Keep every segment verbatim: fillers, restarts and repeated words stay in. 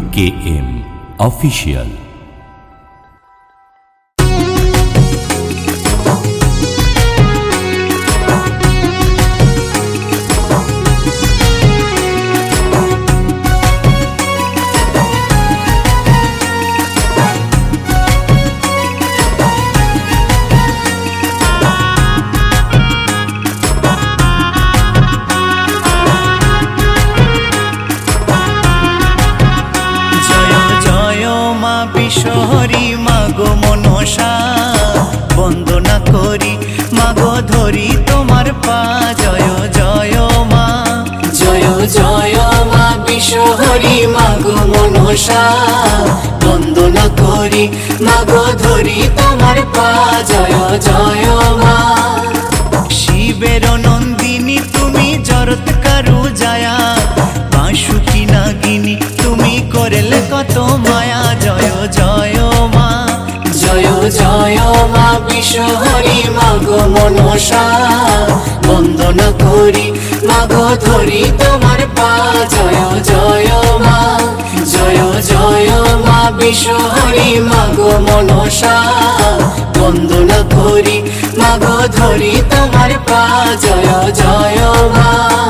K M official. বিশ্বহরি মাগো মনসা বন্দনা করি মাগো ধরি তোমার পা। জয় জয় মা, জয় জয় মা বিশ্বহরি মাগো মনসা বন্দনা করি মাগো ধরি তোমার পা। জয় জয় মা, শিবের নন্দিনী তুমি জরত কারু জায়া, বাঁশুকি নাগিনী তুমি করলে কত মায়া। জয় জয় মা, জয় জয় মা বিশ্বহরি মাগো মনসা বন্দনা করি মাগো ধরি তোমার পা। জয় জয় মা, জয় জয় মা বিশ্বহরি মাগো মনসা বন্দনা করি মাগো ধরি তোমার পা। জয় জয় মা,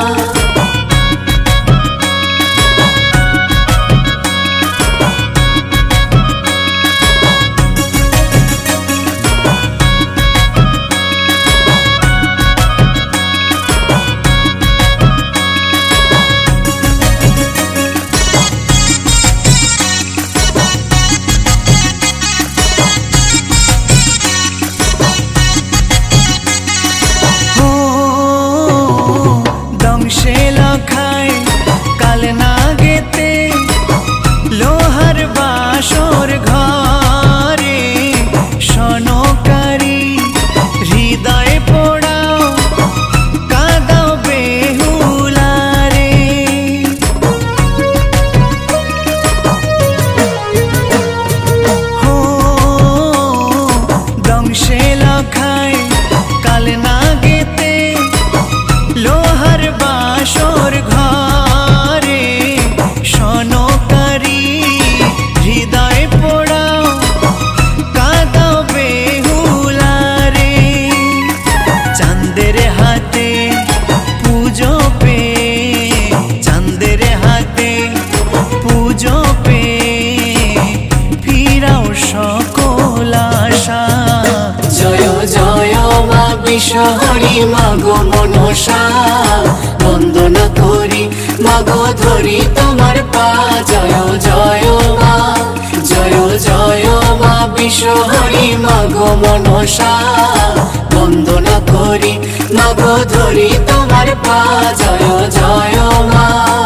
বিশ্বহরি মাগো মনসা বন্দনা করি মাগো ধরি তোমার পা। জয় জয় মা, জয় জয় মা বিশ্বহরি মাগো মনসা বন্দনা করি মাগো ধরি তোমার পা। জয় জয় মা,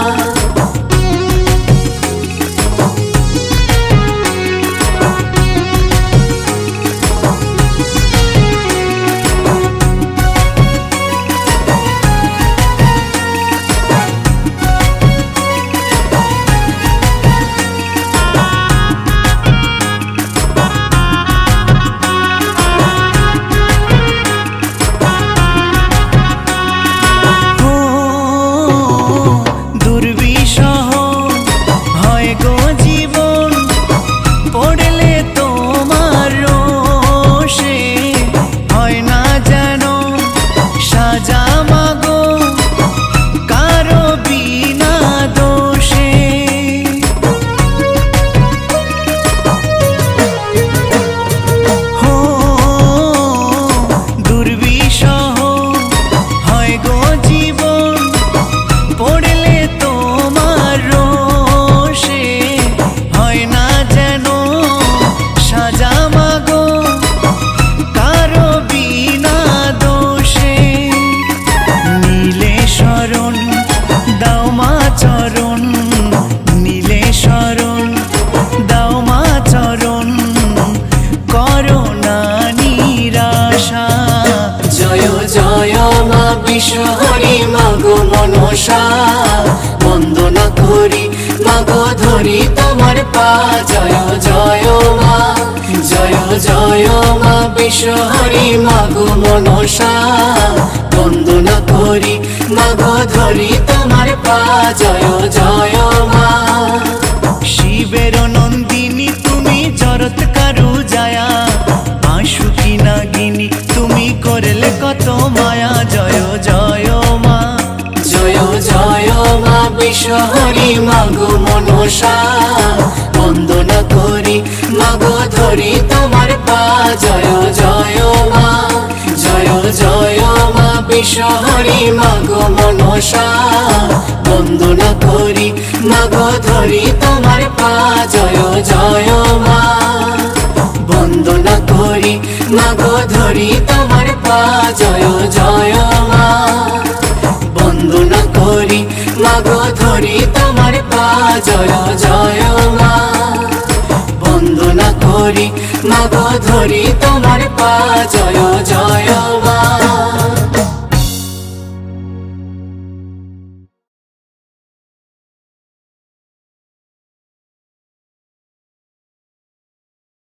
বিশ্বহরি মাগো মনসা বন্দনা করি মাগো ধরি তোমার পা। জয় জয় মা, জয় জয় মা বিশ্বহরি মাগো মনসা বন্দনা করি মাগো ধরি তোমার পা। জয় জয় মা, শিব বিশ্বহরি মাগো মনসা বন্দনা করি মাগো ধরি তোমার পা জয় জয় মা জয় জয় মা বিশ্বহরি মাগো মনসা বন্দনা করি মাগো ধরি তোমার পা জয় জয় মা বন্দনা করি মাগো ধরি তোমার পা জয় জয় মা বন্দনা করি মাগো ধরি তোমার পা জয় জয় মা বন্দনা করি মাগো ধরি তোমার পা জয় জয় মা।